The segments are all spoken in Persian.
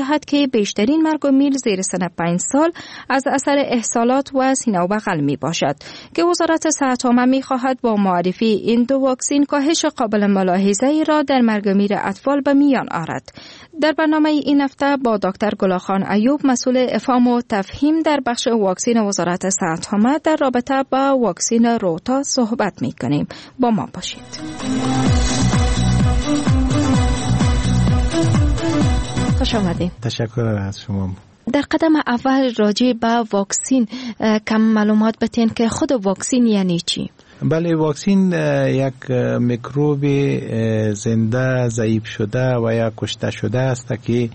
دهد که بیشترین مرگ و میر زیر سن 5 سال از اثر احصالات و سینه و بغل می باشد که وزارت صحت عامه می خواهد با معرفی این دو واکسین کاهش قابل ملاحظه‌ای را در مرگ و میر اطفال به میان آورد. در برنامه این هفته با دکتر گلاخان ایوب مسئول افهام و تفهیم در بخش واکسین وزارت صحت عامه در رابطه با واکسین روتا صحبت می کنیم. با ما باشید. خوش آمدید. تشکر از شما. در قدم اول راجع به واکسین کم معلومات بتین که خود واکسین یعنی چی؟ بله، واکسین یک میکروب زنده ضعیف شده و یا کشته شده است که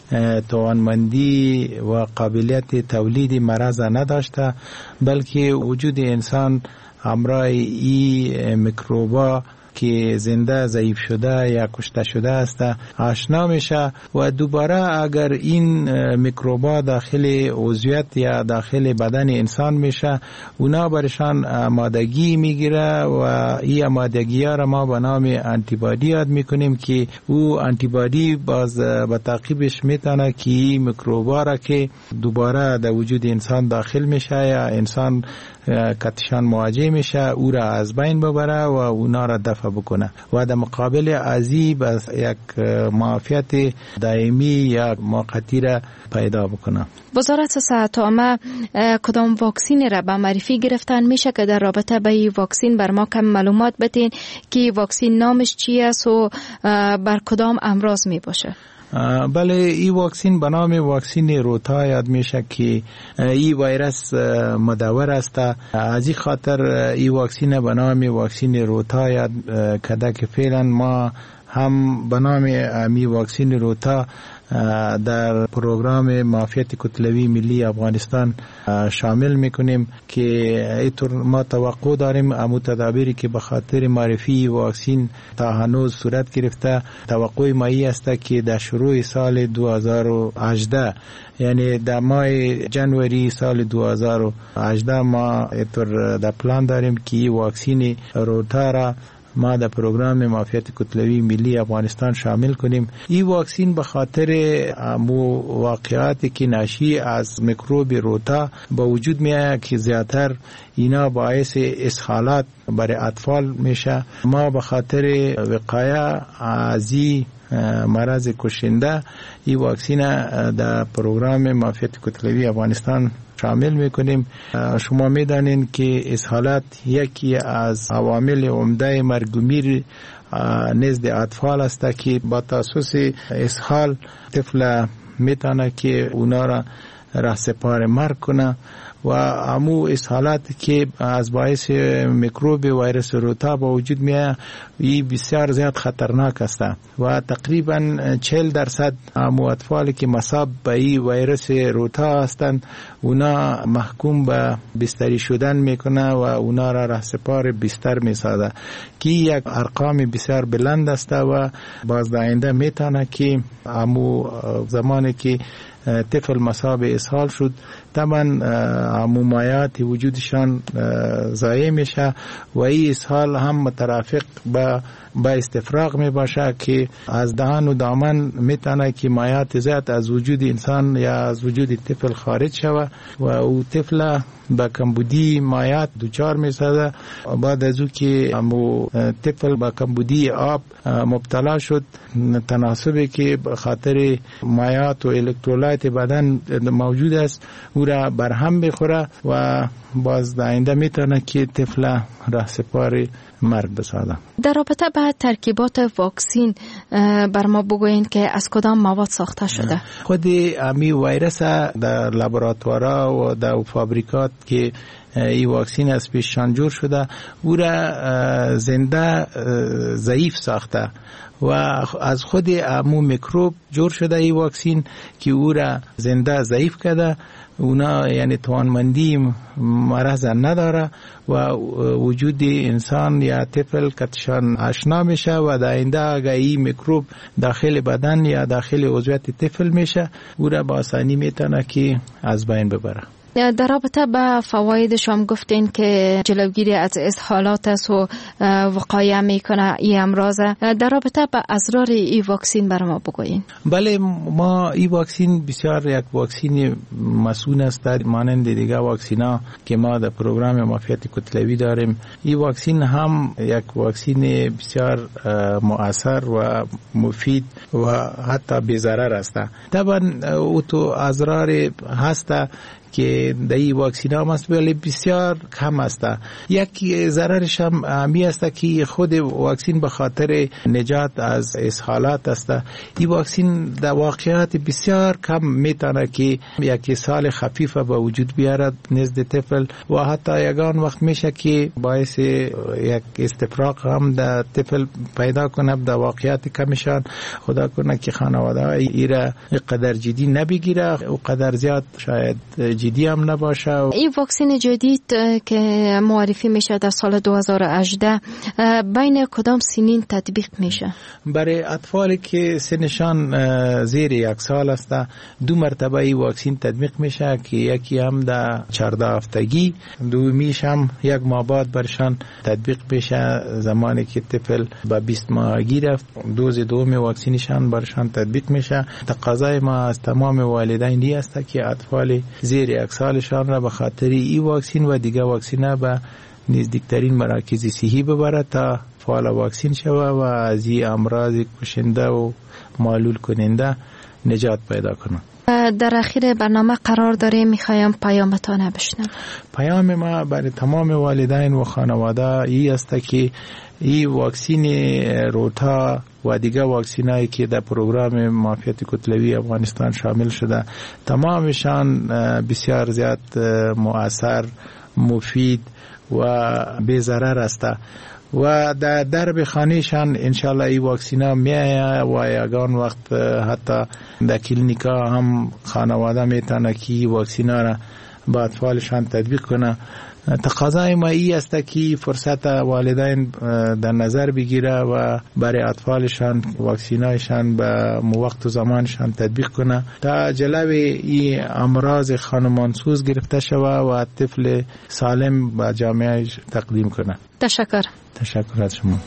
توانمندی و قابلیت تولید مرض نداشته، بلکه وجود انسان همراه این میکروبا که زنده ضعیف شده یا کشته شده است آشنا میشه و دوباره اگر این میکروبا داخل عضویت یا داخل بدن انسان میشه، اونا برشان آمادگی میگیره و این آمادگی ها را ما به نام آنتیبادی یاد میکنیم که او آنتیبادی باز به تعقیبش میتونه که این میکروبا را که دوباره در وجود انسان داخل میشه یا انسان کتشان مواجه میشه او را از بین ببره و اونا را دفع بکنه و در مقابل ازی بس یک معافیت دائمی یا موقتی را پیدا بکنه. وزارت صحت عامه کدام واکسین را به معرفی گرفتن میشه که در رابطه با این واکسین بر ما کم معلومات بدین که واکسین نامش چی است و بر کدام امراض می باشه؟ بله، این واکسین به نام واکسین روتا یاد میشه که این ویروس مدور است. از این خاطر این واکسین به نام واکسین روتا یاد کرده که فعلا ما هم به نام امی واکسین روتا در پروگرام معافیت کتلوی ملی افغانستان شامل میکنیم که اینطور ما توقع داریم امو تدابیری که به خاطر معرفی واکسین تا هنوز صورت گرفته، توقع مایی است که در شروع سال 2018 یعنی در ماه جنوری سال 2018 ما اینطور در پلان داریم که واکسین روتا را ما در پروگرام معافیت کتلوی ملی افغانستان شامل کنیم. این واکسین به خاطر واقعاتی که ناشی از میکروب روتا با وجود میاد که زیادتر اینا باعث اسهالات برای اطفال میشه، ما به خاطر وقایه از مرض کشنده این واکسین در پروگرام معافیت کتلوی افغانستان شامل میکنیم. شما میدانین که اسهالات یکی از عوامل عمده مرگ و میر نزد اطفال است که با تاسوس اسهال طفل میتونه که اونا را رهسپار مرگ کنه و امو اسهالات که از باعث میکروب ویروس روتا با وجود میاد این بسیار زیاد خطرناک است و تقریبا 40% امو اطفالی که مصاب به این ویروس روتا هستند اونا محکوم به بستری شدن میکنه و اونا را رهسپار بستر میسازه که یک ارقام بسیار بلند است و باز آینده میتونه که امو زمانی که طفل مصاب اسهال شد طبعا ممایات وجودشان ضایع میشه و این اسهال هم مترافق با استفراغ می باشه که از دهان و دامن میتونه که مایات زیاد از وجود انسان یا از وجود طفل خارج شود و او طفل با کمبودی مایات دوچار میسازه. بعد از او که طفل با کمبودی آب مبتلا شد، تناسبی که خاطر مایات و الکترولایت بدن موجود است او را برهم بخوره و باز آینده میتونه که طفل رهسپار مرگ بسازه. در رابطه با ترکیبات واکسین بر ما بگوین که از کدام مواد ساخته شده؟ خود امی ویروس در لابراتوارها و در فابریکات که این واکسین از پیش جور شده او را زنده ضعیف ساخته و از خود امو میکروب جور شده این واکسین که او را زنده ضعیف کرده. اونا یعنی توانمندی مرض نداره و وجود انسان یا طفل کتشان آشنا میشه و در آینده اگر این میکروب داخل بدن یا داخل عضویت طفل میشه او را با آسانی میتونه که از بین ببره. در رابطه با فوایدش هم گفتین که جلوگیری از اسهالات است و وقایع میکنه این امراض. در رابطه با اضرار این واکسین برای ما بگوین. بله، ما این واکسین بسیار یک واکسین مسئول است مانند دیگه واکسینا که ما در پروگرام معافیت کتلوی داریم. این واکسین هم یک واکسین بسیار مؤثر و مفید و حتی بی‌ضرر است. طبعا او تو اضرار هست که در این واکسین هم است ولی بسیار کم است. یک ضررش هم همی است که خود واکسین به خاطر نجات از اسهالات است. این واکسین در واقعیت بسیار کم میتونه که یک سال خفیف به وجود بیارد نزد طفل و حتی یگان وقت میشه که باعث یک استفراغ هم در طفل پیدا کنه. در واقعیت کمشان خدا کنه که خانواده ایره قدر جدی نبگیره و قدر زیاد شاید جدی هم نباشه. این واکسن جدید که معرفی میشه در سال 2018 بین کدام سنین تطبیق میشه؟ برای اطفالی که سنشان زیر 1 سال است 2 مرتبه این واکسن تطبیق میشه که یکی هم در 14 هفتگی، دومیش هم 1 ماه بعد برشان تطبیق بشه زمانی که طفل به 20 ماهگی رفت. دوز دوم واکسنشان برشان تطبیق میشه. تقاضای ما از تمام والدین است که اطفال زیر 1 سالشان را به خاطر این واکسن و دیگه واکسن به نزدیکترین مراکز صحی ببرد تا فعال واکسن شود و از این امراض کشنده و معلول کننده نجات پیدا کنه. در اخیر برنامه قرار داریم میخوایم پیامتان بشنوم. پیام ما برای تمام والدین و خانواده این است که این واکسین روتا و دیگه واکسینایی که در پروگرام معافیت کتلوی افغانستان شامل شده تمامشان بسیار زیاد مؤثر، مفید و بی‌ضرر است و در درب خانهشان انشالله این واکسینا میآید و یگان وقت حتی در کلینیکا هم خانواده میتونه که واکسینا را با اطفالشان تطبیق کنه. تقاضای ما ای است که فرصت والدین در نظر بگیره و برای اطفالشان واکسینایشان به وقت و زمانشان تطبیق کنه تا جلوی این امراض خانمانسوز گرفته شود و طفل سالم به جامعه تقدیم کنه. تشکر از شما.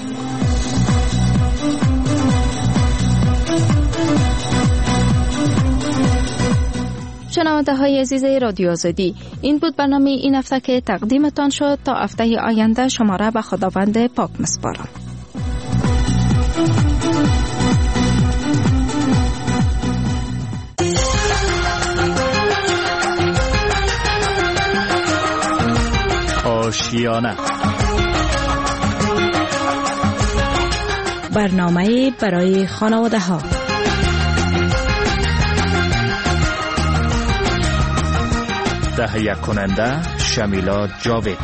شنونده های عزیز رادیو آزادی، این بود برنامه این هفته که تقدیمتان شد. تا هفته آینده شما را به خداوند پاک می‌سپارم. آشیانه، برنامه برای خانواده ها. تهیه کننده شمیلا جاوید.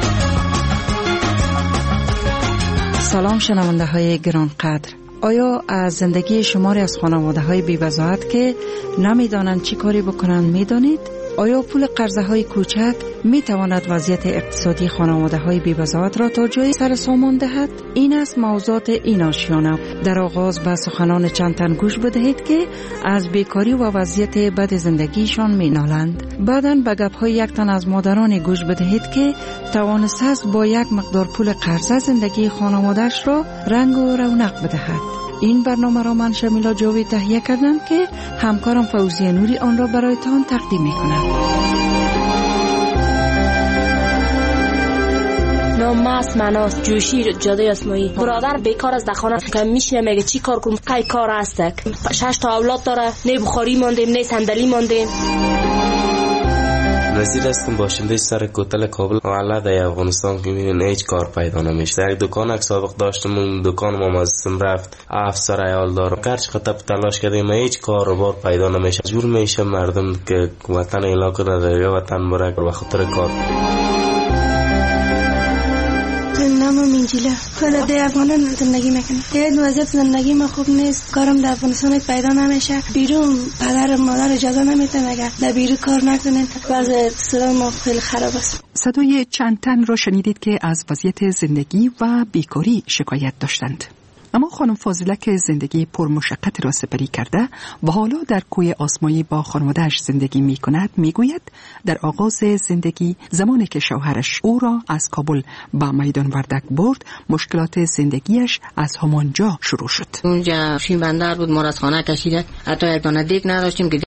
سلام شنونده های گرانقدر. آیا از زندگی شماری از خانواده های بی‌وضاحت که نمیدانند چی کاری بکنند میدانید؟ آیا پول قرضه های کوچک می تواند وضعیت اقتصادی خانواده های بی‌وضاحت را تا جای سر سامان دهد؟ این است موضوعات این آشیانه. در آغاز به سخنان چند تن گوش بدهید که از بیکاری و وضعیت بد زندگیشان می نالند. بعداً به گپ های یک تن از مادران گوش بدهید که توانسته است با یک مقدار پول قرضه زندگی خانواده‌اش را رنگ و رونق بدهد. این برنامه را من شمیلا جاوید تهیه کردم که همکارم فوزیه نوری آن را برایتان تقدیم می‌کند. نام است مناس جوشی جاده اسماعیل. برادر بیکار از دخانه که میشینه میگه چی کار کنم؟ قای کار هستک 6 تا اولاد داره، نه بخاری ماندیم نه صندلی ماندیم. نظیر هستم باشنده سر کوتل کابل. والله در افغانستان که میبینین هیچ کار پیدا نمیشه. در یک دکان سابق داشتم، اون دکان ما مازم رفت افسر عیال دارم گرچه خطب تلاش کردیم هیچ کار و بار پیدا نمیشه. جور میشه مردم که وطن علاقه نداره یا وطن برک به خاطر کار. نامم منجیله. خود در افغانستان زندگی میکنم. یه وضعیت زندگی ما خوب نیست. کارم در افغانستان پیدا نمیشه. بیرون پدر مادر اجازه نمیدن اگر در بیرون کار نکنین. وضع اقتصاد ما خیلی خراب است. صدای چند تن را شنیدید که از وضعیت زندگی و بیکاری شکایت داشتند. اما خانم فاضله که زندگی پرمشقت را سپری کرده و حالا در کوی آسمایی با خانواده‌اش زندگی می‌کند، میگوید در آغاز زندگی زمانی که شوهرش او را از کابل به میدان وردک برد، مشکلات زندگیش از همانجا شروع شد. اونجا شین بندر بود، ما را از خانه کشیدن، حتی یک دانه دیگ نداشتیم که